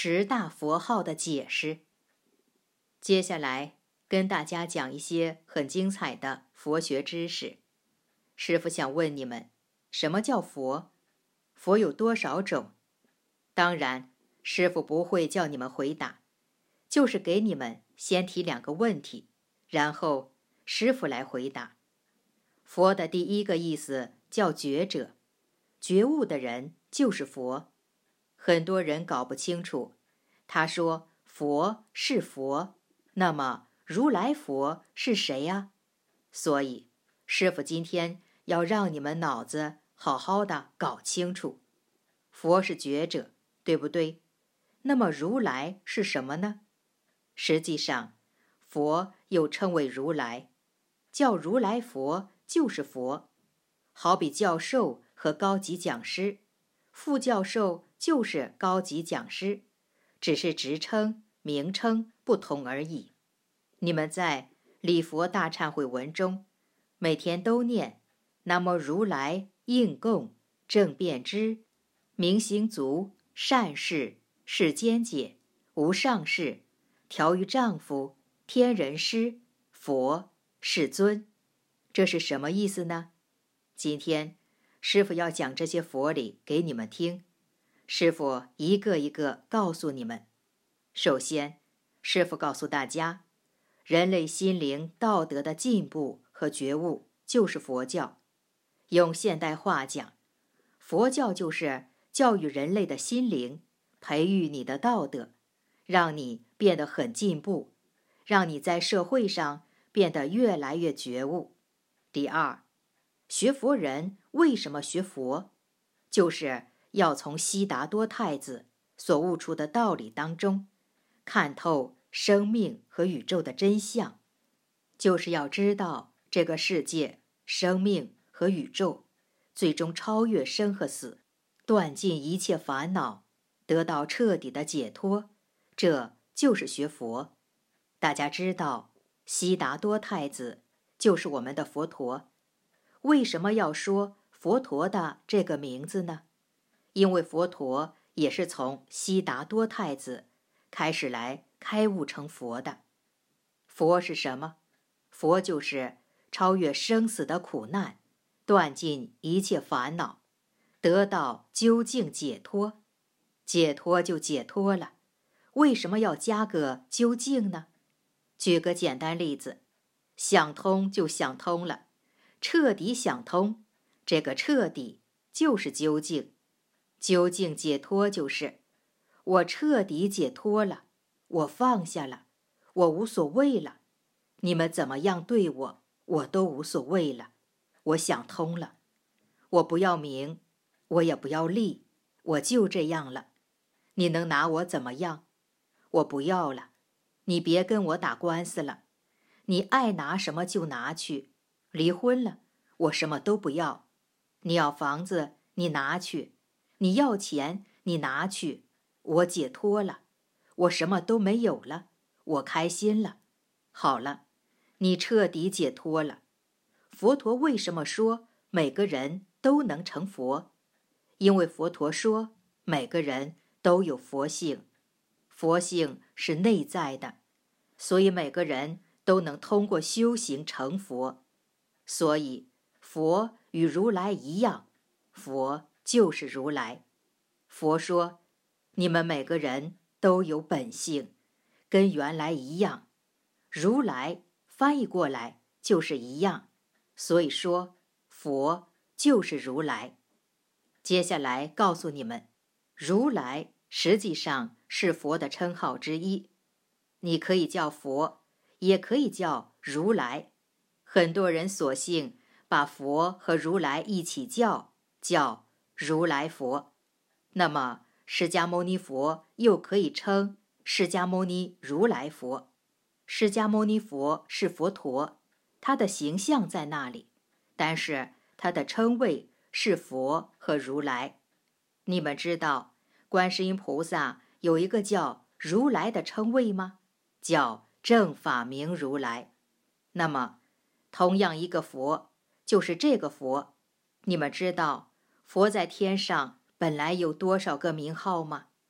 10大佛号的解释。接下来跟大家讲一些很精彩的佛学知识。师父想问你们，什么叫佛？佛有多少种？当然，师父不会叫你们回答，就是给你们先提2个问题，然后师父来回答。佛的第1个意思叫觉者，觉悟的人就是佛。很多人搞不清楚，他说佛是佛，那么如来佛是谁呀？所以师父今天要让你们脑子好好的搞清楚，佛是觉者，对不对？那么如来是什么呢？实际上，佛又称为如来，叫如来佛就是佛。好比教授和高级讲师，副教授就是高级讲师，只是职称、名称不同而已。你们在礼佛大忏悔文中，每天都念南无如来应供正遍知明行足善事世间解无上士调御丈夫天人师佛世尊，这是什么意思呢？今天师父要讲这些佛理给你们听，师父一个一个告诉你们。首先，师父告诉大家，人类心灵道德的进步和觉悟就是佛教。用现代话讲，佛教就是教育人类的心灵，培育你的道德，让你变得很进步，让你在社会上变得越来越觉悟。第二，学佛人为什么学佛？就是要从悉达多太子所悟出的道理当中，看透生命和宇宙的真相，就是要知道这个世界、生命和宇宙，最终超越生和死，断尽一切烦恼，得到彻底的解脱，这就是学佛。大家知道，悉达多太子就是我们的佛陀。为什么要说佛陀的这个名字呢？因为佛陀也是从悉达多太子开始来开悟成佛的。佛是什么？佛就是超越生死的苦难，断尽一切烦恼，得到究竟解脱。解脱就解脱了，为什么要加个究竟呢？举个简单例子，想通就想通了，彻底想通，这个彻底就是究竟。究竟解脱就是我彻底解脱了，我放下了，我无所谓了，你们怎么样对我，我都无所谓了，我想通了，我不要名，我也不要利，我就这样了，你能拿我怎么样？我不要了，你别跟我打官司了，你爱拿什么就拿去，离婚了，我什么都不要，你要房子你拿去，你要钱你拿去，我解脱了，我什么都没有了，我开心了。好了，你彻底解脱了。佛陀为什么说每个人都能成佛？因为佛陀说每个人都有佛性，佛性是内在的，所以每个人都能通过修行成佛。所以佛与如来一样，佛就是如来。佛说，你们每个人都有本性，跟原来一样。如来翻译过来就是一样，所以说佛就是如来。接下来告诉你们，如来实际上是佛的称号之一，你可以叫佛，也可以叫如来。很多人索性把佛和如来一起叫如来佛。那么释迦牟尼佛又可以称释迦牟尼如来佛。释迦牟尼佛是佛陀，他的形象在那里，但是他的称谓是佛和如来。你们知道观世音菩萨有一个叫如来的称谓吗？叫正法明如来。那么同样一个佛就是这个佛。你们知道佛在天上本来有多少个名号吗？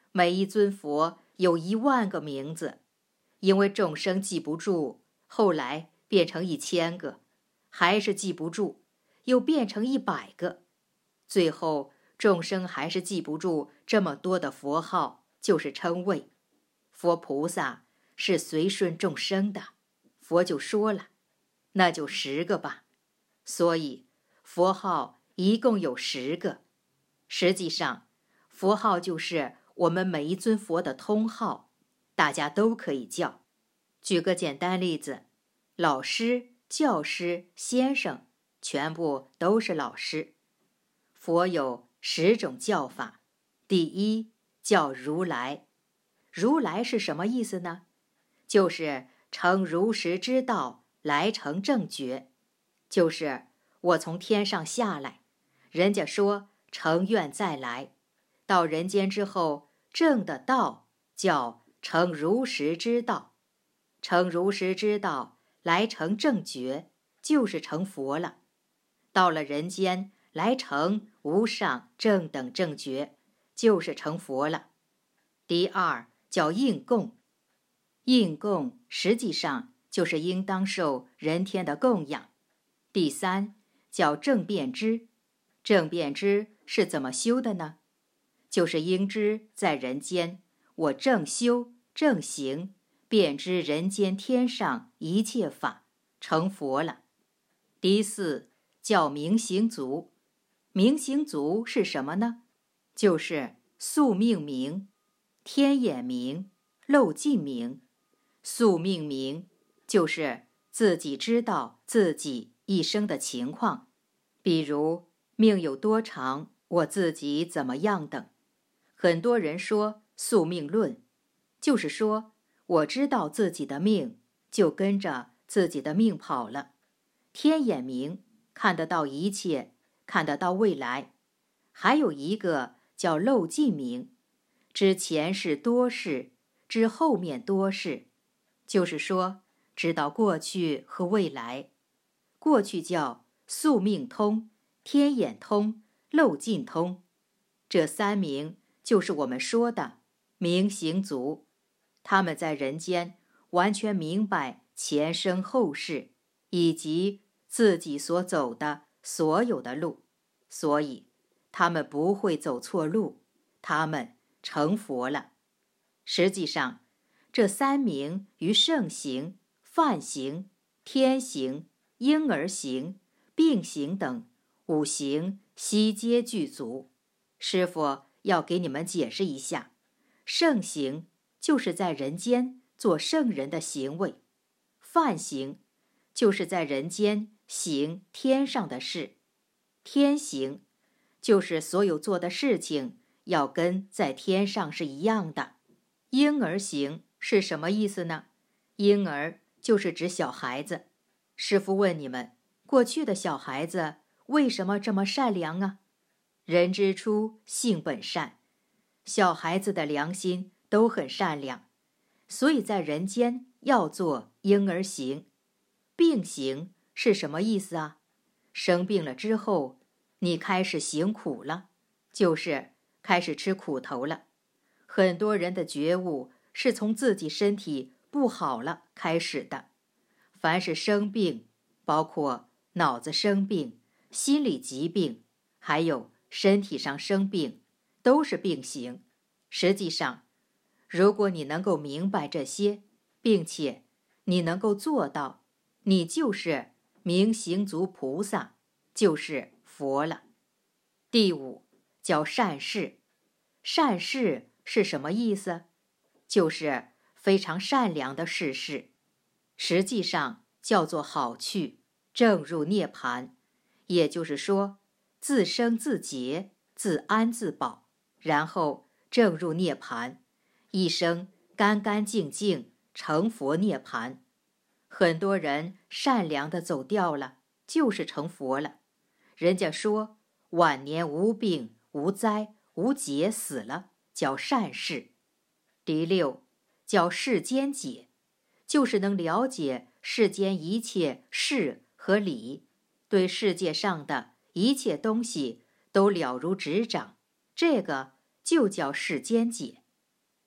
每一尊佛有10000个名字，因为众生记不住，后来变成1000个，还是记不住，又变成100个，最后众生还是记不住这么多的佛号，就是称谓。佛菩萨是随顺众生的，佛就说了，那就10个吧。所以佛号一共有10个。实际上佛号就是我们每一尊佛的通号，大家都可以叫。举个简单例子，老师、教师、先生全部都是老师。佛有10种叫法。第一叫如来。如来是什么意思呢？就是成如实之道，来成正觉。就是我从天上下来，人家说成愿再来，到人间之后正的道叫成如实之道。成如实之道，来成正觉，就是成佛了。到了人间，来成无上正等正觉，就是成佛了。第二叫应供。应供实际上就是应当受人天的供养。第三叫正遍知。正遍知是怎么修的呢？就是应知在人间，我正修正行，遍知人间天上一切法，成佛了。第四叫明行足。明行足是什么呢？就是宿命明、天眼明、漏尽明。宿命明就是自己知道自己一生的情况，比如命有多长，我自己怎么样等。很多人说宿命论，就是说我知道自己的命，就跟着自己的命跑了。天眼明，看得到一切，看得到未来。还有一个叫漏尽明，知前世多事，知后面多事，就是说知道过去和未来。过去叫宿命通、天眼通、漏尽通。这3明就是我们说的明行足。他们在人间完全明白前生后世，以及自己所走的所有的路，所以他们不会走错路，他们成佛了。实际上这3明与圣行、梵行、天行、婴儿行、病行等5行悉皆具足。师父要给你们解释一下，圣行就是在人间做圣人的行为，梵行就是在人间行天上的事，天行就是所有做的事情要跟在天上是一样的。婴儿行是什么意思呢？婴儿就是指小孩子。师父问你们，过去的小孩子为什么这么善良啊？人之初，性本善，小孩子的良心都很善良，所以在人间要做婴儿行。病行是什么意思啊？生病了之后，你开始行苦了，就是开始吃苦头了。很多人的觉悟是从自己身体不好了开始的。凡是生病，包括脑子生病、心理疾病，还有身体上生病，都是病行。实际上，如果你能够明白这些，并且你能够做到，你就是明行足菩萨，就是佛了。第5叫善事。善事是什么意思？就是非常善良的事事，实际上叫做好趣，正入涅槃。也就是说，自生自结，自安自保，然后正入涅槃，一生干干净净成佛涅槃。很多人善良的走掉了，就是成佛了。人家说晚年无病无灾无劫死了，叫善事。第6叫世间解，就是能了解世间一切事和理，对世界上的一切东西都了如指掌，这个就叫世间解。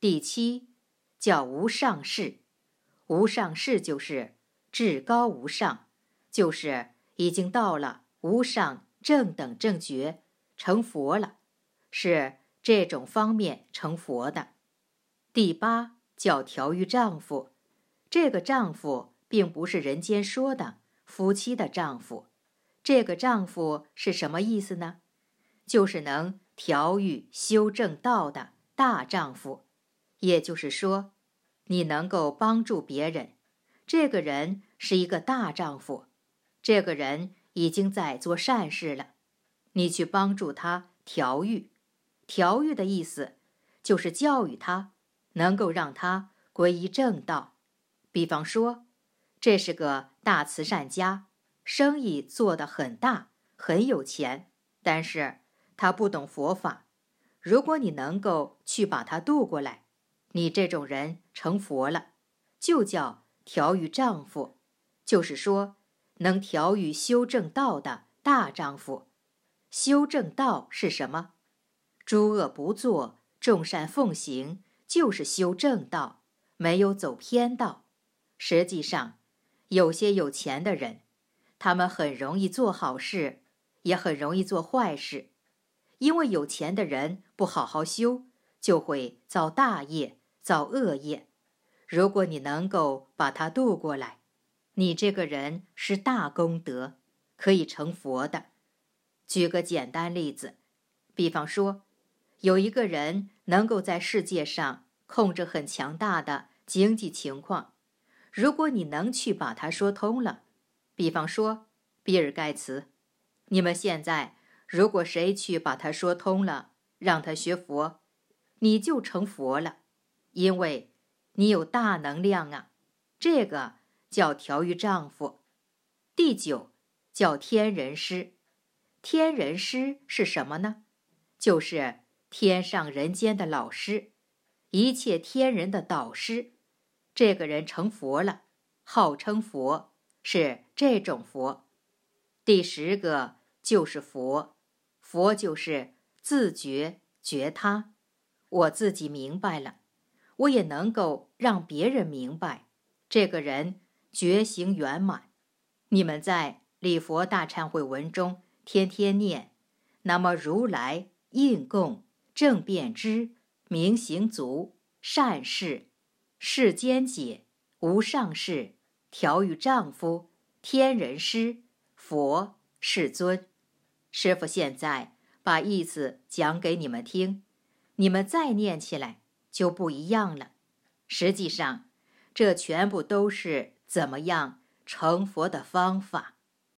第7叫无上士。无上士就是至高无上，就是已经到了无上正等正觉，成佛了，是这种方面成佛的。第8叫调御丈夫。这个丈夫并不是人间说的夫妻的丈夫，这个丈夫是什么意思呢？就是能调御修正道的大丈夫。也就是说，你能够帮助别人，这个人是一个大丈夫，这个人已经在做善事了，你去帮助他调御。调御的意思就是教育他，能够让他皈依正道。比方说，这是个大慈善家，生意做得很大，很有钱，但是他不懂佛法。如果你能够去把他渡过来，你这种人成佛了，就叫调御丈夫，就是说能调御修正道的大丈夫。修正道是什么？诸恶不作，众善奉行，就是修正道，没有走偏道。实际上，有些有钱的人，他们很容易做好事，也很容易做坏事。因为有钱的人不好好修，就会造大业，造恶业。如果你能够把他渡过来，你这个人是大功德，可以成佛的。举个简单例子，比方说，有一个人能够在世界上控制很强大的经济情况，如果你能去把它说通了，比方说比尔盖茨，你们现在如果谁去把它说通了，让他学佛，你就成佛了，因为你有大能量啊。这个叫调御丈夫。第9叫天人师。天人师是什么呢？就是天上人间的老师，一切天人的导师。这个人成佛了，号称佛，是这种佛。第10个就是佛。佛就是自觉觉他，我自己明白了，我也能够让别人明白，这个人觉行圆满。你们在礼佛大忏悔文中天天念，那么如来应供正遍知明行足善事世间解无上士调御丈夫天人师佛世尊。师父现在把意思讲给你们听，你们再念起来就不一样了。实际上，这全部都是怎么样成佛的方法。